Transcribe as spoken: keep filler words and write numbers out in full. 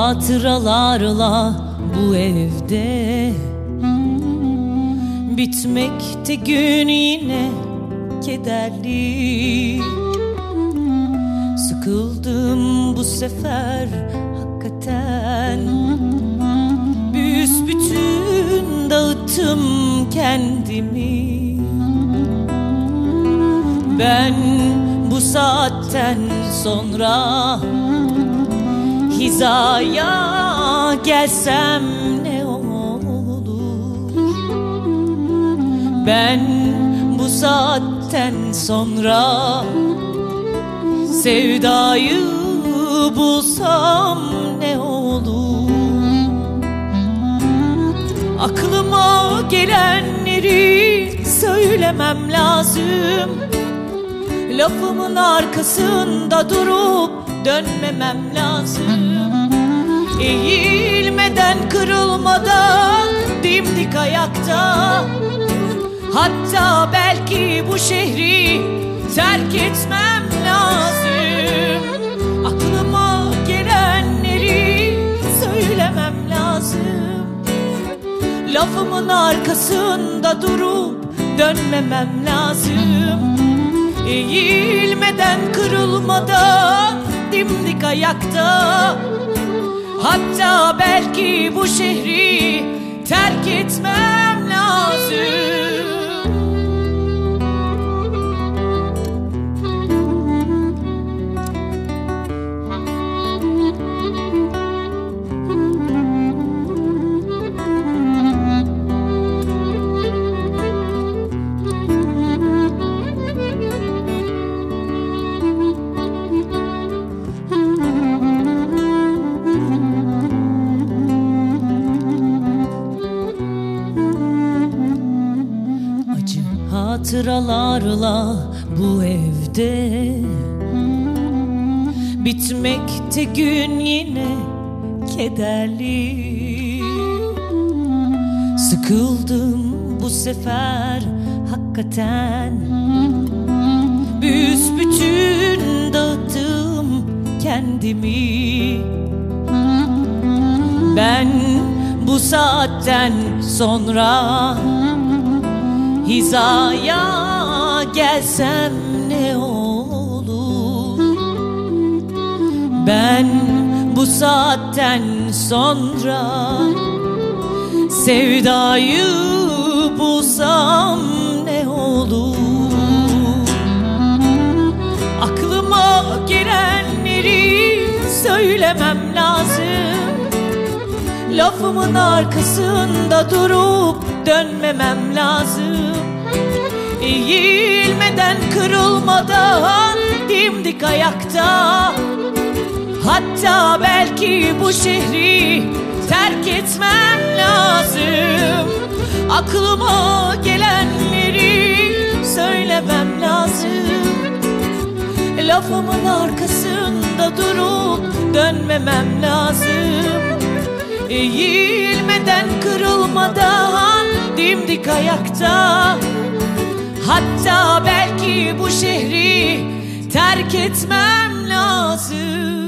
hatıralarla bu evde. Bitmekte gün yine kederli. Sıkıldım bu sefer hakikaten. Büsbütün dağıttım kendimi. Ben bu saatten sonra hizaya gelsem ne olur? Ben bu saatten sonra sevdayı bulsam ne olur? Aklıma gelenleri söylemem lazım. Lafımın arkasında durup dönmemem lazım. Eğilmeden, kırılmadan dimdik ayakta. Hatta belki bu şehri terk etmem lazım. Aklıma gelenleri söylemem lazım. Lafımın arkasında durup dönmemem lazım. Eğilmeden, kırılmadan dimdik ayakta. Hatta belki bu şehri terk etmem lazım. Hatıralarla bu evde. Bitmekte gün yine kederli. Sıkıldım bu sefer hakikaten. Büsbütün dağıttım kendimi. Ben bu saatten sonra hizaya gelsem ne olur? Ben bu saatten sonra sevdayı bulsam ne olur? Aklıma gelenleri söylemem lazım. Lafımın arkasında durup dönmemem lazım. Eğilmeden, kırılmadan dimdik ayakta. Hatta belki bu şehri terk etmem lazım. Aklıma gelenleri söylemem lazım. Lafımın arkasında durup dönmemem lazım. Eğilmeden, kırılmadan dimdik ayakta. Hatta belki bu şehri terk etmem lazım.